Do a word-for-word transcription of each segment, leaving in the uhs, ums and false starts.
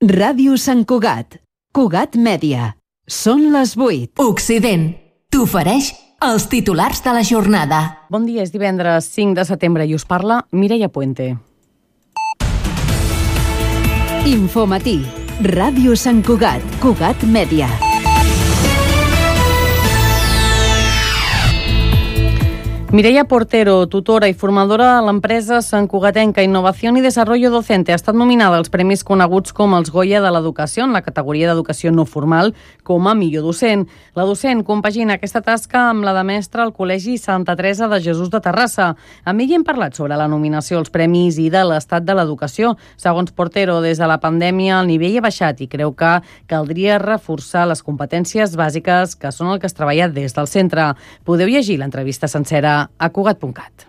Ràdio Sant Cugat. Cugat Mèdia. Són les vuit. Occident t'ofereix els titulars de la jornada. Bon dia, és divendres cinc de setembre i us parla Mireia Puente. Infomatí. Ràdio Sant Cugat. Cugat Mèdia. Mireia Portero, tutora i formadora a l'empresa santcugatenca Innovación y Desarrollo Docente, ha estat nominada als premis coneguts com els Goya de l'Educació en la categoria d'Educació no formal com a millor docent. La docent compagina aquesta tasca amb la de mestra al Col·legi Santa Teresa de Jesús de Terrassa. Amb ella hem parlat sobre la nominació als premis i de l'estat de l'educació. Segons Portero, des de la pandèmia el nivell ha baixat i creu que caldria reforçar les competències bàsiques que són el que es treballa des del centre. Podeu llegir l'entrevista sencera a cugat punt cat.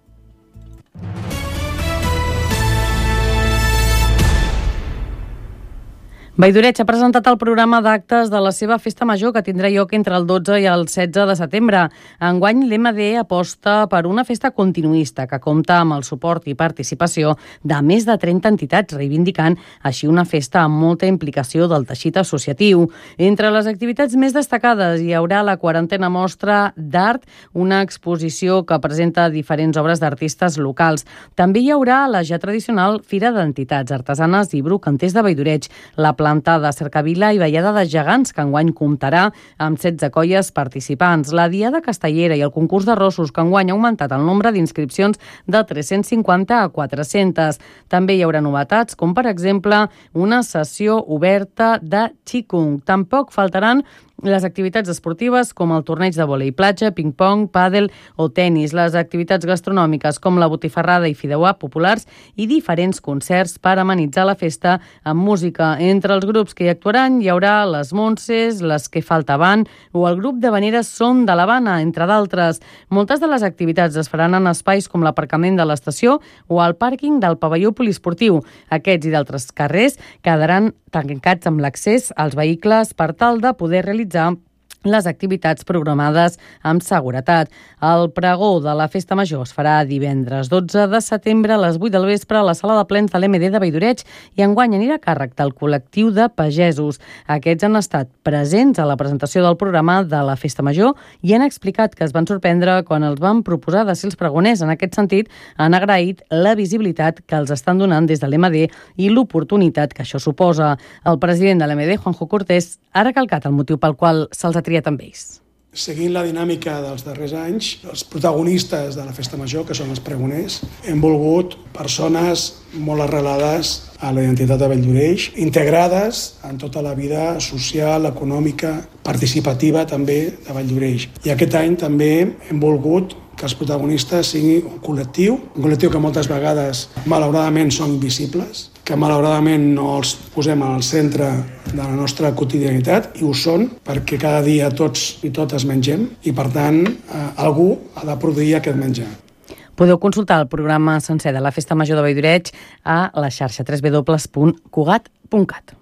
Valldoreig ha presentat el programa d'actes de la seva festa major que tindrà lloc entre el dotze i el setze de setembre. Enguany, l'M D aposta per una festa continuista que compta amb el suport i participació de més de trenta entitats, reivindicant així una festa amb molta implicació del teixit associatiu. Entre les activitats més destacades hi haurà la quarantena mostra d'art, una exposició que presenta diferents obres d'artistes locals. També hi haurà la ja tradicional Fira d'Entitats Artesanes i Brocanters de Valldoreig, la planta de cercavila i ballada de gegants, que enguany comptarà amb setze colles participants, la Diada Castellera i el concurs de rossos, que enguany ha augmentat el nombre d'inscripcions de tres-cents cinquanta a quatre-cents. També hi haurà novetats, com per exemple una sessió oberta de Qigong. Tampoc faltaran les activitats esportives com el torneig de vòlei platja, ping-pong, pàdel o tennis, les activitats gastronòmiques com la botifarrada i fideuà populars i diferents concerts per amenitzar la festa amb música. Entre els grups que hi actuaran hi haurà les Montses, les que faltaven o el grup de Veneres Som de l'Havana, entre d'altres. Moltes de les activitats es faran en espais com l'aparcament de l'estació o el pàrquing del pavelló poliesportiu. Aquests i d'altres carrers quedaran tancats amb l'accés als vehicles per tal de poder realitzar les activitats programades amb seguretat. El pregó de la Festa Major es farà divendres dotze de setembre a les vuit del vespre a la sala de plens de l'M D de Valldoreig i enguany anirà a càrrec del col·lectiu de pagesos. Aquests han estat presents a la presentació del programa de la Festa Major i han explicat que es van sorprendre quan els van proposar de ser els pregoners. En aquest sentit, han agraït la visibilitat que els estan donant des de l'M D i l'oportunitat que això suposa. El president de l'M D, Juanjo Cortés, ha recalcat el motiu pel qual se'ls ha triat amb ells. Seguint la dinàmica dels darrers anys, els protagonistes de la Festa Major, que són els pregoners, hem volgut persones molt arrelades a la identitat de Valldoreig, integrades en tota la vida social, econòmica, participativa també de Valldoreig. I aquest any també hem volgut que els protagonistes siguin un col·lectiu, un col·lectiu que moltes vegades, malauradament, són invisibles, que malauradament no els posem al centre de la nostra quotidianitat, i ho són perquè cada dia tots i totes mengem i, per tant, eh, algú ha de produir aquest menjar. Podeu consultar el programa sencer de la Festa Major de Valldoreig a la xarxa w w w punt cugat punt cat.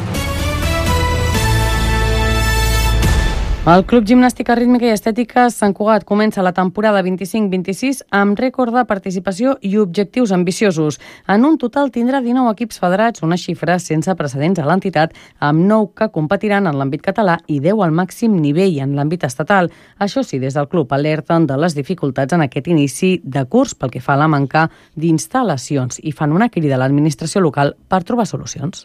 El Club Gimnàstica Rítmica i Estètica Sant Cugat comença la temporada vint-i-cinc vint-i-sis amb rècord de participació i objectius ambiciosos. En un total tindrà dinou equips federats, una xifra sense precedents a l'entitat, amb nou que competiran en l'àmbit català i deu al màxim nivell en l'àmbit estatal. Això sí, des del club alerten de les dificultats en aquest inici de curs pel que fa a la manca d'instal·lacions i fan una crida a l'administració local per trobar solucions.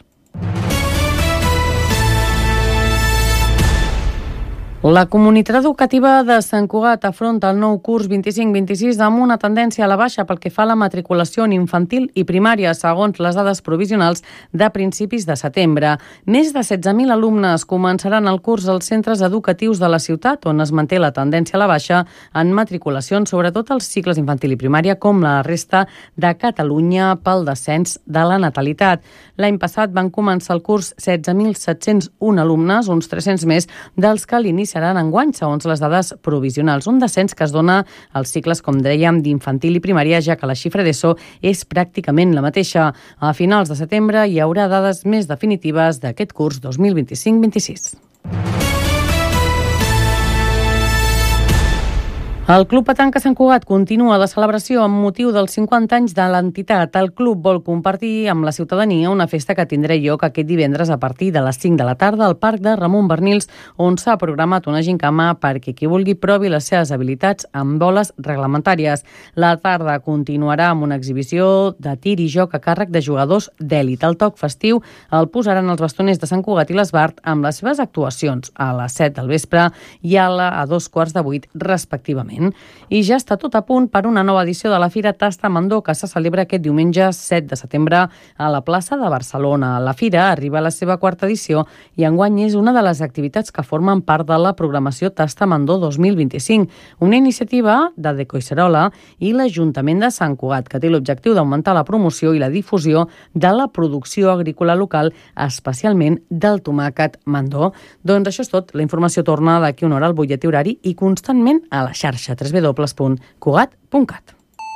La comunitat educativa de Sant Cugat afronta el nou curs vint-i-cinc vint-i-sis amb una tendència a la baixa pel que fa a la matriculació en infantil i primària, segons les dades provisionals de principis de setembre. Més de setze mil alumnes començaran el curs als centres educatius de la ciutat, on es manté la tendència a la baixa en matriculacions, sobretot als cicles infantil i primària, com la resta de Catalunya pel descens de la natalitat. L'any passat van començar el curs setze mil set-cents un alumnes, uns tres-cents més dels que l'iniciaran enguany, segons les dades provisionals. Un descens que es dona als cicles, com dèiem, d'infantil i primària, ja que la xifra d'ESO és pràcticament la mateixa. A finals de setembre hi haurà dades més definitives d'aquest curs dos mil vint-i-cinc vint-i-sis. El Club Petanca Sant Cugat continua la celebració amb motiu dels cinquanta anys de l'entitat. El club vol compartir amb la ciutadania una festa que tindrà lloc aquest divendres a partir de les cinc de la tarda al Parc de Ramon Bernils, on s'ha programat una gincama perquè qui vulgui provi les seves habilitats amb boles reglamentàries. La tarda continuarà amb una exhibició de tir i joc a càrrec de jugadors d'èlit. El toc festiu el posaran els bastoners de Sant Cugat i l'Esbart amb les seves actuacions a les set del vespre i a, la, a dos quarts de vuit respectivament. I ja està tot a punt per una nova edició de la Fira Tasta Mandó, que se celebra aquest diumenge set de setembre a la plaça de Barcelona. La Fira arriba a la seva quarta edició i enguany és una de les activitats que formen part de la programació Tasta Mandó dos mil vint-i-cinc, una iniciativa de Decoixerola i l'Ajuntament de Sant Cugat, que té l'objectiu d'augmentar la promoció i la difusió de la producció agrícola local, especialment del tomàquet mandó. Doncs això és tot. La informació torna d'aquí una hora al butlletí horari i constantment a la xarxa w w w punt cugat punt cat.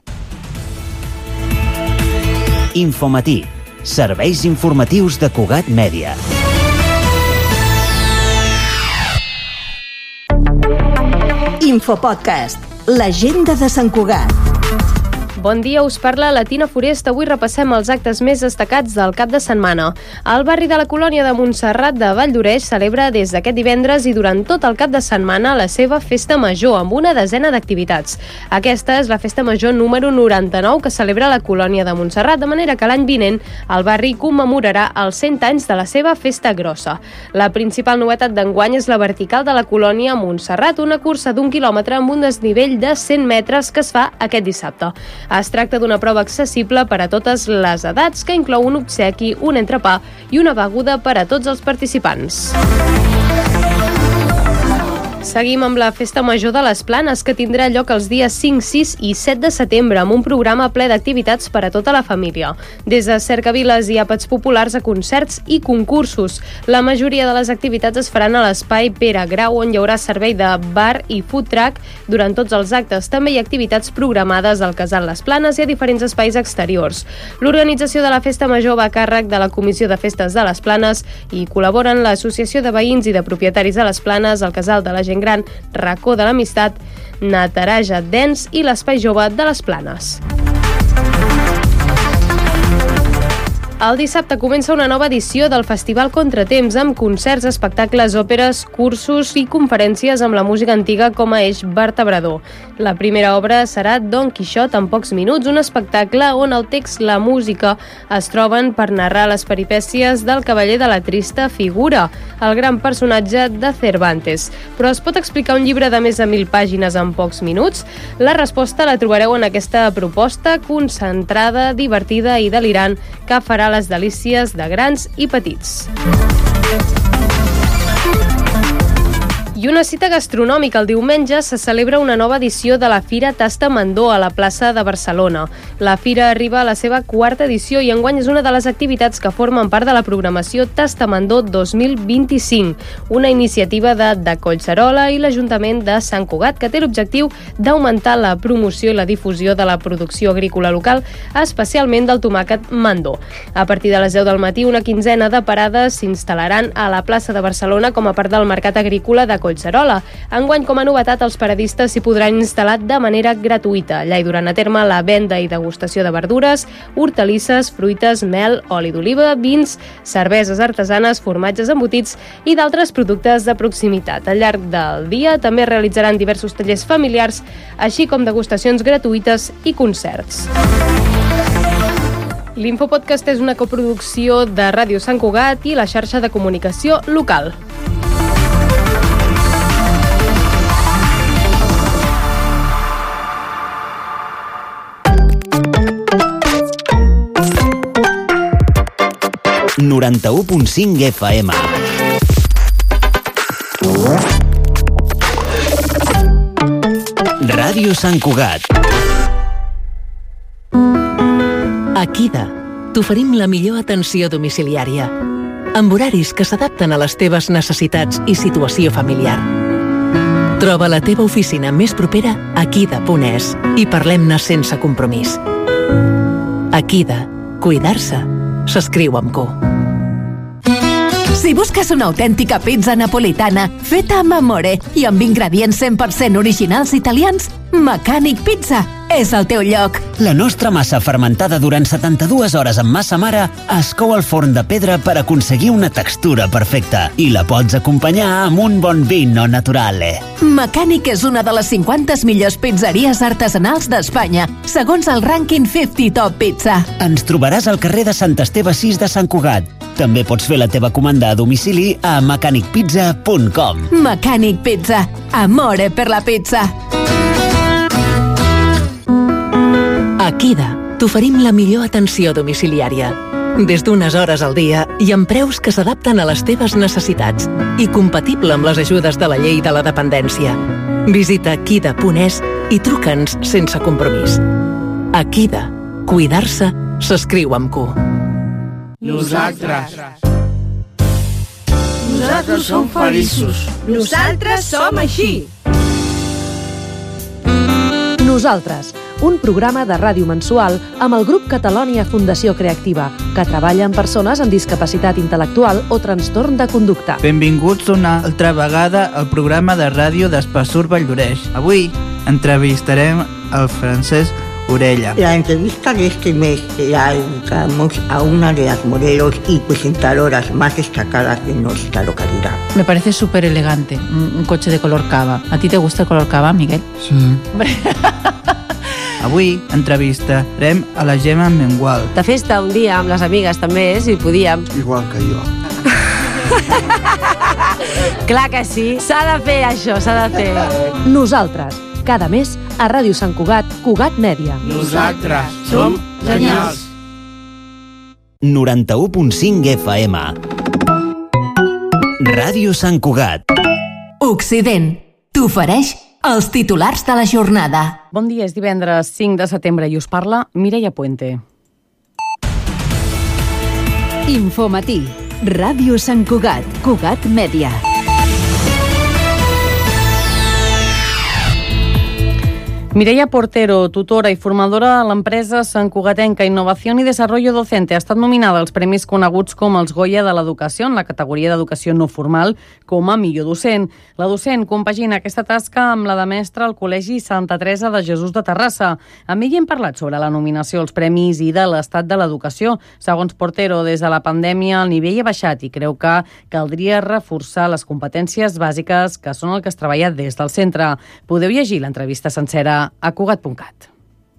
Infomatí. Serveis informatius de Cugat Mèdia. Infopodcast. L'agenda de Sant Cugat. Bon dia, us parla la Tina Forest. Avui repassem els actes més destacats del cap de setmana. El barri de la colònia de Montserrat de Valldoreix celebra des d'aquest divendres i durant tot el cap de setmana la seva festa major, amb una desena d'activitats. Aquesta és la festa major número noranta-nou que celebra la colònia de Montserrat, de manera que l'any vinent el barri commemorarà els cent anys de la seva festa grossa. La principal novetat d'enguany és la vertical de la colònia Montserrat, una cursa d'un quilòmetre amb un desnivell de cent metres que es fa aquest dissabte. Es tracta d'una prova accessible per a totes les edats que inclou un obsequi, un entrepà i una beguda per a tots els participants. Seguim amb la Festa Major de les Planes, que tindrà lloc els dies cinc, sis i set de setembre, amb un programa ple d'activitats per a tota la família. Des de cercaviles i àpats populars a concerts i concursos. La majoria de les activitats es faran a l'espai Pere Grau, on hi haurà servei de bar i food truck durant tots els actes. També hi ha activitats programades al Casal Les Planes i a diferents espais exteriors. L'organització de la Festa Major va a càrrec de la Comissió de Festes de les Planes i col·laboren l'Associació de Veïns i de Propietaris de les Planes, el Casal de la Gent Gran, Racó de l'Amistat, Nataraja Dens i l'Espai Jove de les Planes. El dissabte comença una nova edició del Festival Contratemps amb concerts, espectacles, òperes, cursos i conferències amb la música antiga com a eix vertebrador. La primera obra serà Don Quixot en pocs minuts, un espectacle on el text i la música es troben per narrar les peripècies del cavaller de la trista figura, el gran personatge de Cervantes. Però es pot explicar un llibre de més de mil pàgines en pocs minuts? La resposta la trobareu en aquesta proposta concentrada, divertida i delirant que farà les delícies de grans i petits. I una cita gastronòmica. El diumenge se celebra una nova edició de la Fira Tasta Mandó a la plaça de Barcelona. La fira arriba a la seva quarta edició i enguany és una de les activitats que formen part de la programació Tasta Mandó dos mil vint-i-cinc, una iniciativa de de Collserola i l'Ajuntament de Sant Cugat que té l'objectiu d'augmentar la promoció i la difusió de la producció agrícola local, especialment del tomàquet mandó. A partir de les deu del matí, una quinzena de parades s'instal·laran a la plaça de Barcelona com a part del mercat agrícola de Collserola. Enguany, com a novetat, els paradistes s'hi podran instal·lar de manera gratuïta. Allà hi duran a terme la venda i degustació de verdures, hortalisses, fruites, mel, oli d'oliva, vins, cerveses artesanes, formatges embotits i d'altres productes de proximitat. Al llarg del dia també realitzaran diversos tallers familiars, així com degustacions gratuïtes i concerts. L'Infopodcast és una coproducció de Ràdio Sant Cugat i la xarxa de comunicació local. noranta-u punt cinc F M. Ràdio Sant Cugat. A Kida t'oferim la millor atenció domiciliària, amb horaris que s'adapten a les teves necessitats i situació familiar. Troba la teva oficina més propera a kida punt es i parlem-ne sense compromís. A Kida, cuidar-se s'escriu amb Q. Si busques una autèntica pizza napolitana feta amb amore i amb ingredients cent per cent originals italians, Mecànic Pizza és el teu lloc. La nostra massa fermentada durant setanta-dues hores amb massa mare es cou al forn de pedra per aconseguir una textura perfecta i la pots acompanyar amb un bon vino naturale. Mecànic és una de les cinquanta millors pizzeries artesanals d'Espanya, segons el rànquing cinquanta Top Pizza. Ens trobaràs al carrer de Sant Esteve sis de Sant Cugat. També pots fer la teva comanda a domicili a mecànic pizza punt com. Mecànic Pizza. Amore per la pizza. A Kida t'oferim la millor atenció domiciliària. Des d'unes hores al dia i amb preus que s'adapten a les teves necessitats i compatible amb les ajudes de la llei de la dependència. Visita kida punt es i truca'ns sense compromís. A Kida, cuidar-se s'escriu amb Q. Nosaltres. Nosaltres som feliços. Nosaltres som així. Nosaltres, un programa de ràdio mensual amb el grup Catalònia Fundació Creativa, que treballa amb persones amb discapacitat intel·lectual o trastorn de conducta. Benvinguts una altra vegada al programa de ràdio d'Espassur Valldoreix. Avui entrevistarem el Francesc Orella. La entrevista de este mes la dedicamos a una de las modelos y presentadoras más destacadas de nuestra localidad. Me parece súper elegante, un, un coche de color cava. ¿A ti te gusta el color cava, Miguel? Sí. Avui entrevistarem a la Gemma Mengual. De festa un dia amb les amigues també, si podíem. Igual que jo. Clar que sí, s'ha de fer això, s'ha de fer. Nosaltres, cada mes a Ràdio Sant Cugat, Cugat Mèdia. Nosaltres som genials. noranta-u punt cinc F M. Ràdio Sant Cugat. Occident t'ofereix els titulars de la jornada. Bon dia, és divendres cinc de setembre i us parla Mireia Puente. Infomatí. Ràdio Sant Cugat, Cugat Mèdia. Mireia Portero, tutora i formadora a l'empresa santcugatenca Innovació i Desarrollo Docente, ha estat nominada als premis coneguts com els Goya de l'Educació en la categoria d'Educació no formal com a millor docent. La docent compagina aquesta tasca amb la de mestra al Col·legi Santa Teresa de Jesús de Terrassa. Amb ella hem parlat sobre la nominació als premis i de l'estat de l'educació. Segons Portero, des de la pandèmia el nivell ha baixat i creu que caldria reforçar les competències bàsiques que són el que es treballa des del centre. Podeu llegir l'entrevista sencera a cugat punt cat.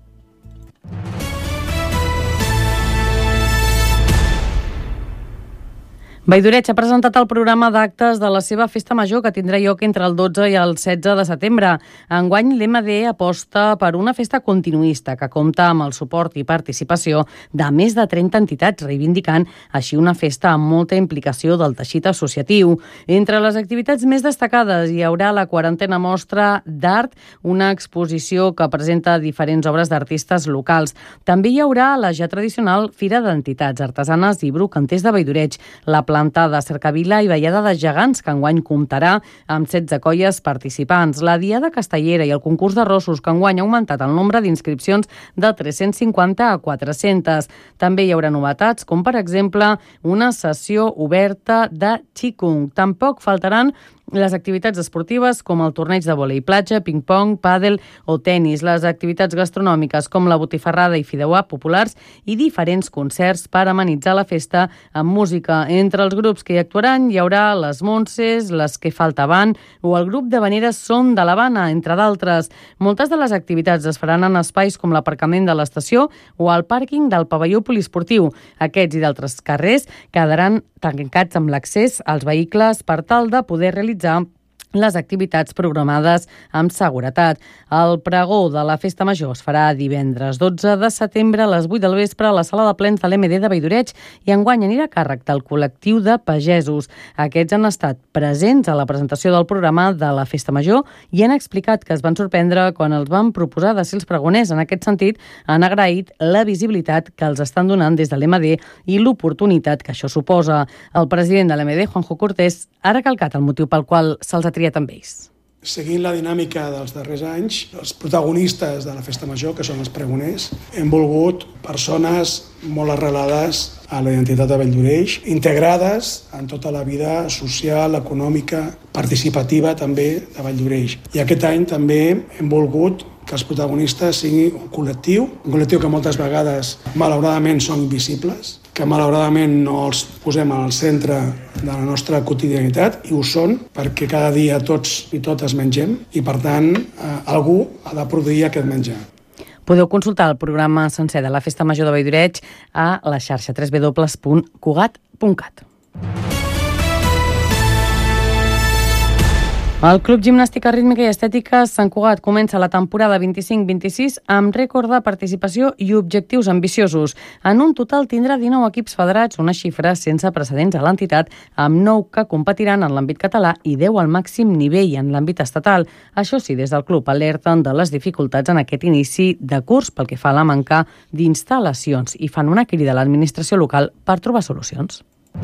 Valldoreix ha presentat el programa d'actes de la seva festa major que tindrà lloc entre el dotze i el setze de setembre. Enguany, l'M D aposta per una festa continuista que compta amb el suport i participació de més de trenta entitats, reivindicant així una festa amb molta implicació del teixit associatiu. Entre les activitats més destacades hi haurà la quarantena mostra d'art, una exposició que presenta diferents obres d'artistes locals. També hi haurà la ja tradicional Fira d'Entitats Artesanes i Brocanters de Valldoreix, la planta de Cercavila i Ballada de Gegants, que enguany comptarà amb setze colles participants. La Diada Castellera i el concurs de rossos, que enguany ha augmentat el nombre d'inscripcions de tres-cents cinquanta a quatre-cents. També hi haurà novetats, com per exemple una sessió oberta de Qigong. Tampoc faltaran les activitats esportives com el torneig de vòlei platja, ping-pong, pàdel o tennis, les activitats gastronòmiques com la botifarrada i fideuà populars i diferents concerts per amenitzar la festa amb música. Entre els grups que hi actuaran hi haurà les Montses, les que faltaven o el grup de Veneres Són de l'Havana, entre d'altres. Moltes de les activitats es faran en espais com l'aparcament de l'estació o el pàrquing del pavelló poliesportiu. Aquests i d'altres carrers quedaran tancats amb l'accés als vehicles per tal de poder realitzar les activitats programades amb seguretat. El pregó de la Festa Major es farà divendres dotze de setembre a les vuit del vespre a la sala de plens de l'M D de Valldoreix i enguany anirà a càrrec del col·lectiu de pagesos. Aquests han estat presents a la presentació del programa de la Festa Major i han explicat que es van sorprendre quan els van proposar de ser els pregoners. En aquest sentit, han agraït la visibilitat que els estan donant des de l'M D i l'oportunitat que això suposa. El president de l'M D, Juanjo Cortés, ha recalcat el motiu pel qual se'ls ha triat amb ells. Seguint la dinàmica dels darrers anys, els protagonistes de la Festa Major, que són els pregoners, hem volgut persones molt arrelades a la identitat de Valldoreix, integrades en tota la vida social, econòmica, participativa també de Valldoreix. I aquest any també hem volgut que els protagonistes siguin un col·lectiu, un col·lectiu que moltes vegades malauradament són invisibles, que malauradament no els posem al centre de la nostra quotidianitat, i ho són perquè cada dia tots i totes mengem i, per tant, eh, algú ha de produir aquest menjar. Podeu consultar el programa sencer de la Festa Major de Valldoreix a la xarxa w w w punt cugat punt cat. El Club Gimnàstica Rítmica i Estètica Sant Cugat comença la temporada vint-i-cinc vint-i-sis amb rècord de participació i objectius ambiciosos. En un total tindrà dinou equips federats, una xifra sense precedents a l'entitat, amb nou que competiran en l'àmbit català i deu al màxim nivell en l'àmbit estatal. Això sí, des del club alerten de les dificultats en aquest inici de curs pel que fa a la manca d'instal·lacions i fan una crida a l'administració local per trobar solucions.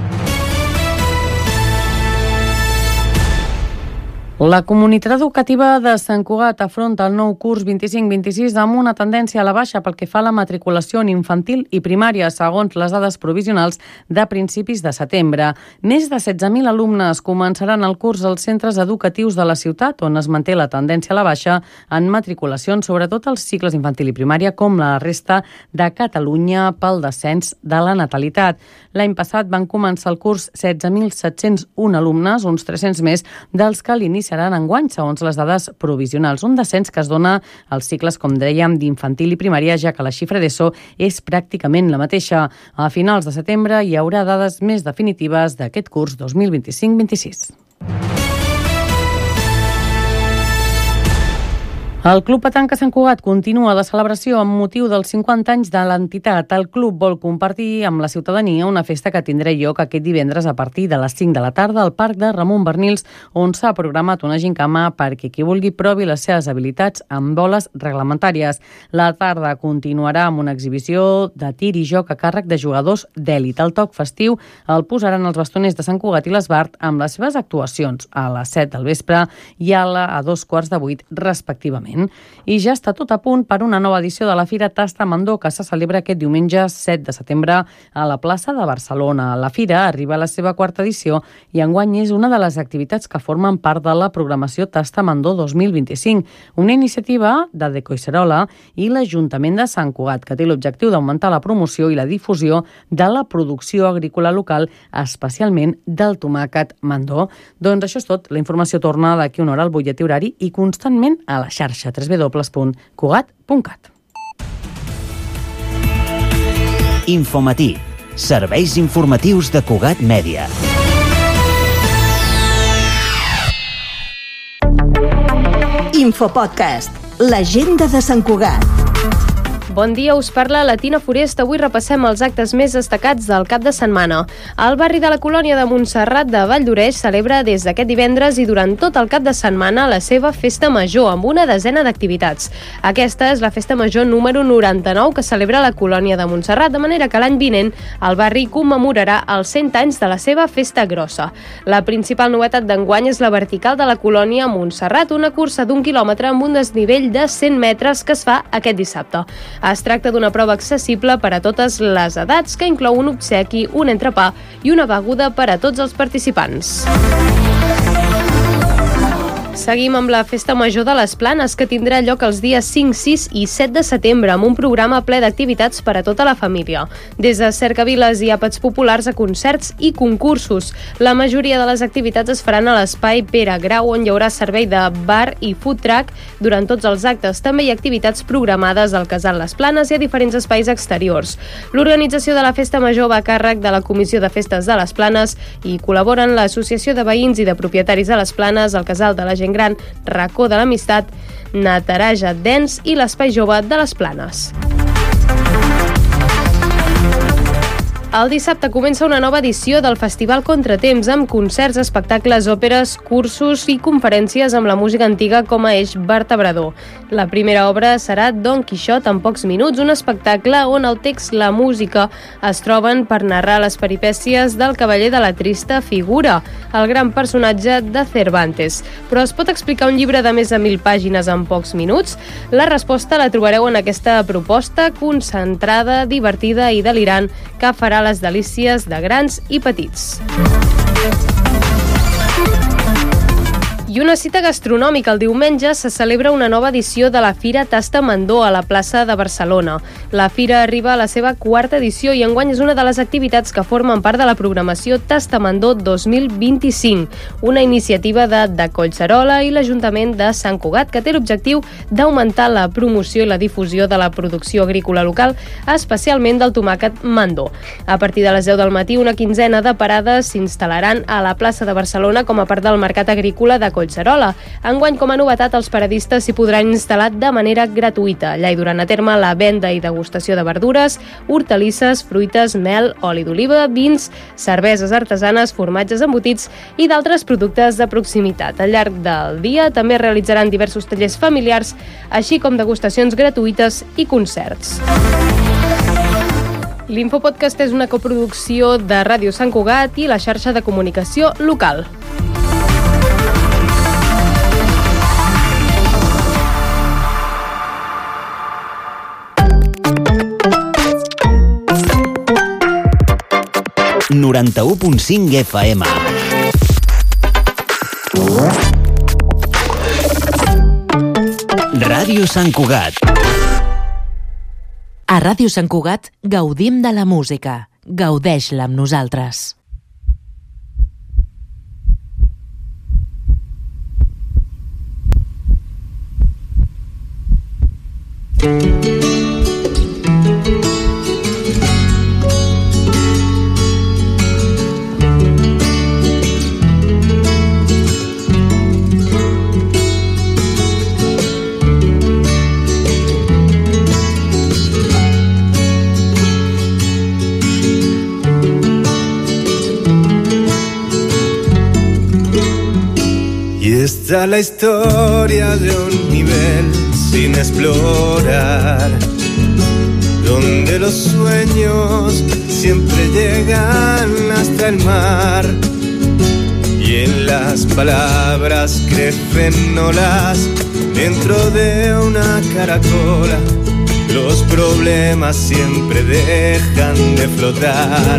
La comunitat educativa de Sant Cugat afronta el nou curs vint-i-cinc vint-i-sis amb una tendència a la baixa pel que fa a la matriculació en infantil i primària, segons les dades provisionals de principis de setembre. Més de setze mil alumnes començaran el curs als centres educatius de la ciutat, on es manté la tendència a la baixa en matriculacions, sobretot als cicles infantil i primària, com la resta de Catalunya pel descens de la natalitat. L'any passat van començar el curs setze mil set-cents un alumnes, uns tres-cents més dels que l'iniciaran seran enguany, segons les dades provisionals. Un descens que es dona als cicles, com dèiem, d'infantil i primària, ja que la xifra d'ESO és pràcticament la mateixa. A finals de setembre hi haurà dades més definitives d'aquest curs dos mil vint-i-cinc vint-i-sis. El Club Petanca Sant Cugat continua de celebració amb motiu dels cinquanta anys de l'entitat. El club vol compartir amb la ciutadania una festa que tindrà lloc aquest divendres a partir de les cinc de la tarda al Parc de Ramon Bernils, on s'ha programat una gincama perquè qui vulgui provi les seves habilitats amb boles reglamentàries. La tarda continuarà amb una exhibició de tir i joc a càrrec de jugadors d'èlit. El toc festiu el posaran els bastoners de Sant Cugat i l'Esbart amb les seves actuacions a les set del vespre i a, la, a dos quarts de vuit, respectivament. I ja està tot a punt per una nova edició de la Fira Tasta Mandó, que se celebra aquest diumenge set de setembre a la plaça de Barcelona. La Fira arriba a la seva quarta edició i enguany és una de les activitats que formen part de la programació Tasta Mandó dos mil vint-i-cinc, una iniciativa de Decoixerola i l'Ajuntament de Sant Cugat, que té l'objectiu d'augmentar la promoció i la difusió de la producció agrícola local, especialment del tomàquet mandó. Doncs això és tot. La informació torna d'aquí una hora al butlletí horari i constantment a la xarxa w w w punt cugat punt cat. Infomatí. Serveis informatius de Cugat Mèdia. Infopodcast. L'agenda de Sant Cugat. Bon dia, us parla la Tina Forest. Avui repassem els actes més destacats del cap de setmana. El barri de la colònia de Montserrat de Valldoreix celebra des d'aquest divendres i durant tot el cap de setmana la seva festa major, amb una desena d'activitats. Aquesta és la festa major número noranta-nou que celebra la colònia de Montserrat, de manera que l'any vinent el barri commemorarà els cent anys de la seva festa grossa. La principal novetat d'enguany és la vertical de la colònia Montserrat, una cursa d'un quilòmetre amb un desnivell de cent metres que es fa aquest dissabte. Es tracta d'una prova accessible per a totes les edats, que inclou un obsequi, un entrepà i una beguda per a tots els participants. Seguim amb la Festa Major de les Planes, que tindrà lloc els dies cinc, sis i set de setembre, amb un programa ple d'activitats per a tota la família. Des de cercaviles i àpats populars a concerts i concursos. La majoria de les activitats es faran a l'espai Pere Grau, on hi haurà servei de bar i food truck durant tots els actes. També hi ha activitats programades al Casal Les Planes i a diferents espais exteriors. L'organització de la Festa Major va a càrrec de la Comissió de Festes de les Planes i col·laboren l'Associació de Veïns i de Propietaris de les Planes, el Casal de la Gent Gran, Racó de l'Amistat, Nataraja Dens i l'Espai Jove de les Planes. El dissabte comença una nova edició del Festival Contratemps amb concerts, espectacles, òperes, cursos i conferències amb la música antiga com a eix vertebrador. La primera obra serà Don Quixot en pocs minuts, un espectacle on el text i la música es troben per narrar les peripècies del cavaller de la trista figura, el gran personatge de Cervantes. Però es pot explicar un llibre de més de mil pàgines en pocs minuts? La resposta la trobareu en aquesta proposta concentrada, divertida i delirant que farà les delícies de grans i petits. I una cita gastronòmica. El diumenge se celebra una nova edició de la Fira Tasta Mandó a la plaça de Barcelona. La fira arriba a la seva quarta edició i enguany és una de les activitats que formen part de la programació Tasta Mandó dos mil vint-i-cinc, una iniciativa de De Collserola i l'Ajuntament de Sant Cugat que té l'objectiu d'augmentar la promoció i la difusió de la producció agrícola local, especialment del tomàquet Mandó. A partir de les deu del matí, una quinzena de parades s'instal·laran a la plaça de Barcelona com a part del mercat agrícola de Collserola. Enguany, com a novetat, els paradistes s'hi podran instal·lar de manera gratuïta. Allà hi duran a terme la venda i degustació de verdures, hortalisses, fruites, mel, oli d'oliva, vins, cerveses artesanes, formatges embotits i d'altres productes de proximitat. Al llarg del dia també realitzaran diversos tallers familiars, així com degustacions gratuïtes i concerts. L'Infopodcast és una coproducció de Ràdio Sant Cugat i la xarxa de comunicació local. noranta-u punt cinc F M. Ràdio Sant Cugat. A Ràdio Sant Cugat gaudim de la música. Gaudeix-la amb nosaltres. Esta es la historia de un nivel sin explorar, donde los sueños siempre llegan hasta el mar y en las palabras crecen olas dentro de una caracola. Los problemas siempre dejan de flotar.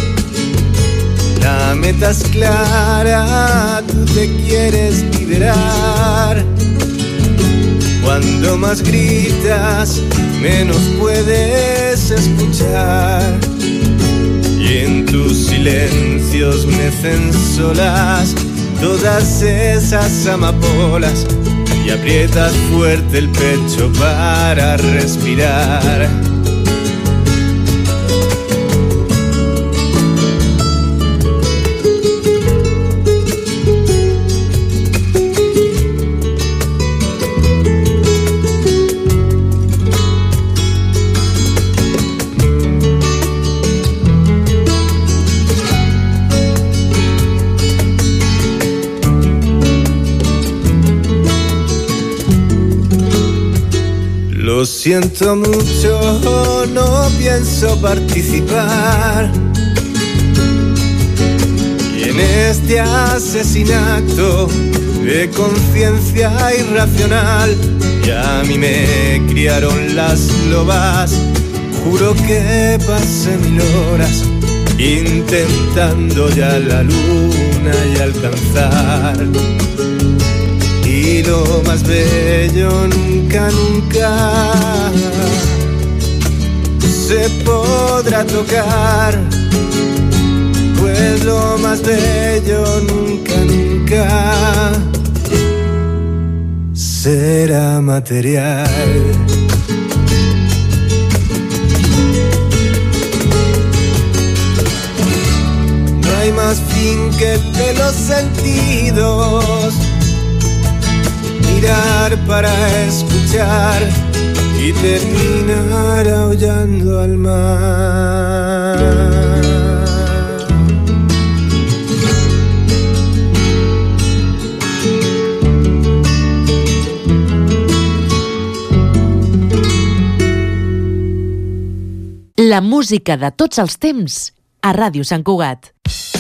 La meta es clara, tú te quieres liberar. Cuando más gritas, menos puedes escuchar. Y en tus silencios mecen solas todas esas amapolas. Y aprietas fuerte el pecho para respirar. Lo siento mucho, no pienso participar. Y en este asesinato de conciencia irracional, ya a mí me criaron las lobas. Juro que pasé mil horas intentando ya la luna y alcanzar. Y lo más bello nunca, nunca se podrá tocar, pues lo más bello nunca, nunca será material. No hay más fin que de los sentidos, mirar para escuchar, y terminar aullando al mar. La música de tots els temps a Ràdio Sant Cugat.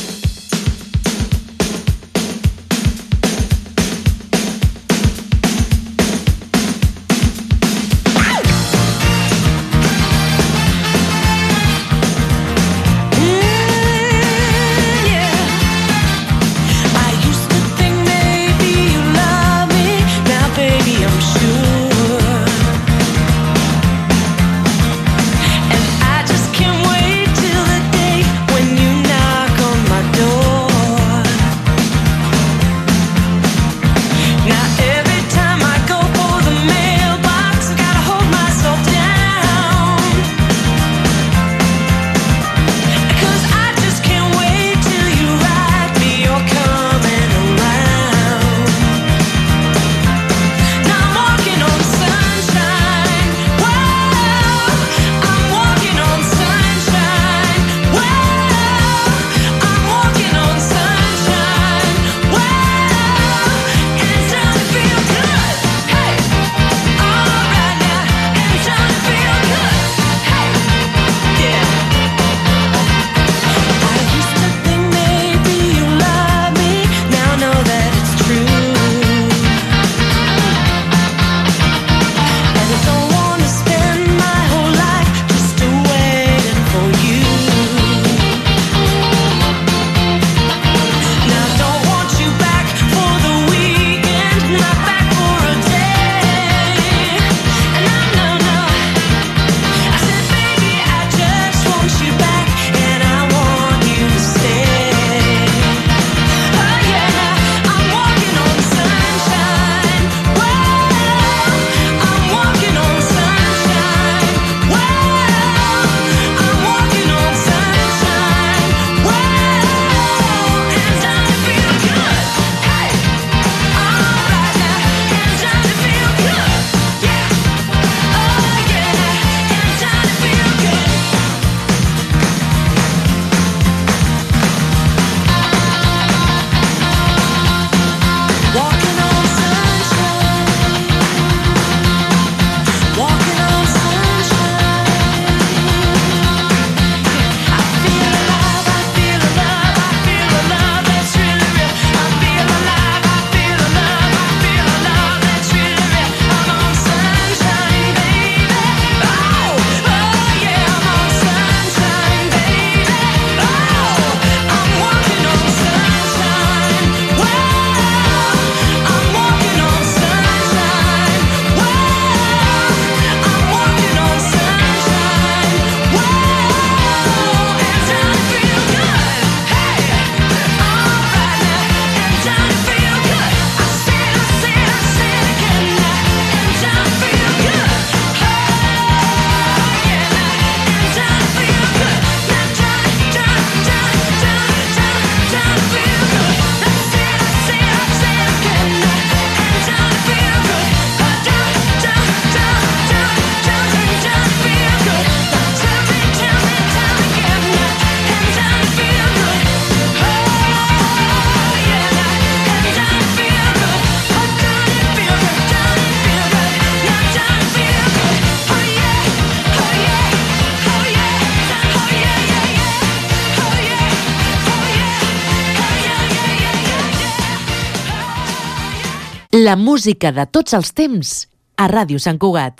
La música de tots els temps a Ràdio Sant Cugat.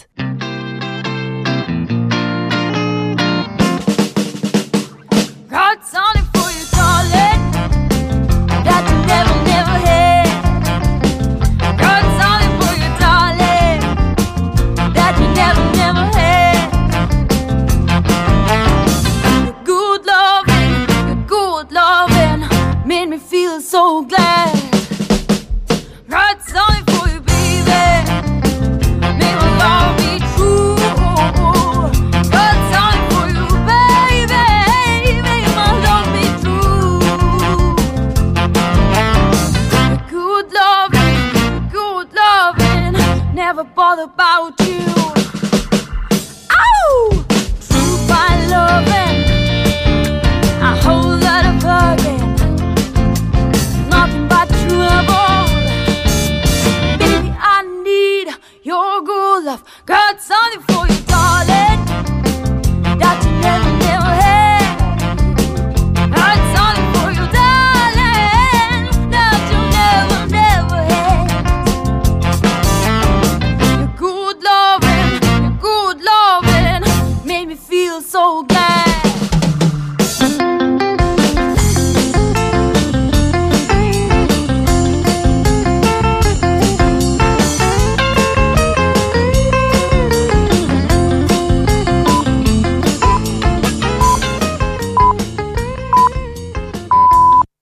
So glad God's only for you, baby. May my love be true. God's only for you, baby. May my love be true. Good loving, good loving. Never bother about